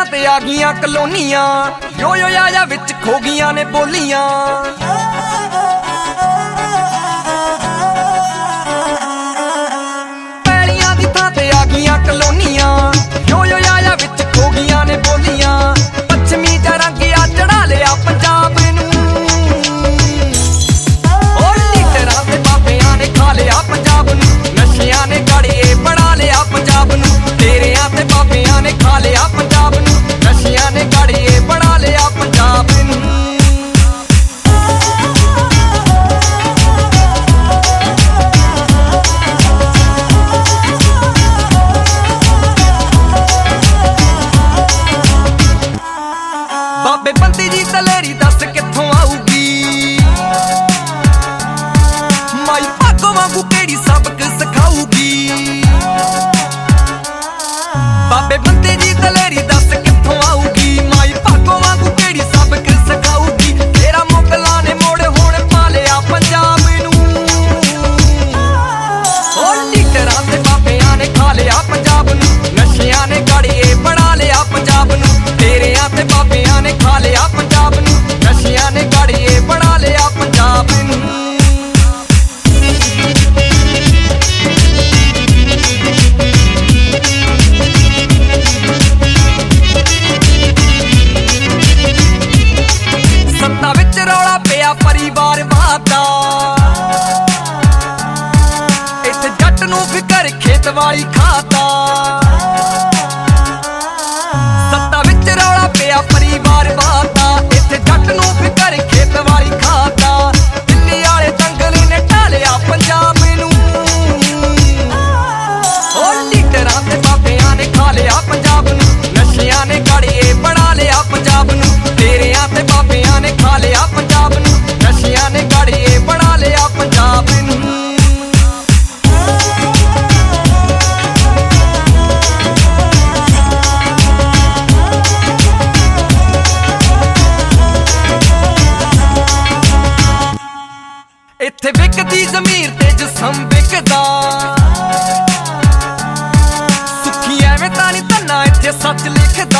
ते आ गईयां कलोनियां, यो आया विच खो गईयां ने बोलियां। पैलियां दी थां ते आ गईयां कलोनियां, यो आया विच खो गईयां ने बोलियां। पच्छमी दा रंग आ चढ़ा लिया पंजाब नूं, और लीडरां ते बाबियां ने खा लिया पंजाब नूं। नशियां ने गाड़िए बड़ा लिया पंजाब नूं, तेरियां ते बाबियां ने खा लिया पंजाब नूं। नशियां ने गाड़िए बड़ा लिया पंजाब नूं। बाबे बंदी जी दलेरी दस कित्थों आऊगी, माई भागो वांगू केड़ी सबक सिखाऊगी। बाबे बंदी जी दलेरी दस कित्थों आऊगी, माई भागो वांगू केड़ी सबक सिखाऊगी। तेरा मुगलां ने मोड़ हुण पा लिया पंजाब नूं, ओ लीडरां ते बाबियां ने खा लिया पंजाब नूं। नशियां ने गाड़िए बड़ा लिया पंजाब नूं, तेरियां ते बाबियां ने खा लिया पंजाब नूं। नशियां ने गाड़िए बड़ा लिया पंजाब नूं। सत्ता विच रौला पिया परिवारवाद दा, इत्थे जट नूं फिकर खेत वाली खाता। सत्ता विच रौला पिया परिवारवाद दा, इत्थे जट नूं फिकर खेत वाली खाता। दिल्ली वाले दंगल ने ढालिया पंजाब नूं, ओ लीडरां ते बाबियां ने खा लिया पंजाब नूं। नशियां ने गाड़िए बड़ा लिया पंजाब नूं, तेरियां ते बाबियां ने खा लिया पंजाब नूं। नशियां ने गाड़िए बड़ा लिया पंजाब नूं। इत्थे विकदी ज़मीर ते जिस्म विकदा, सुखी एवें तां नी धन्ना इत्थे सच लिखदा।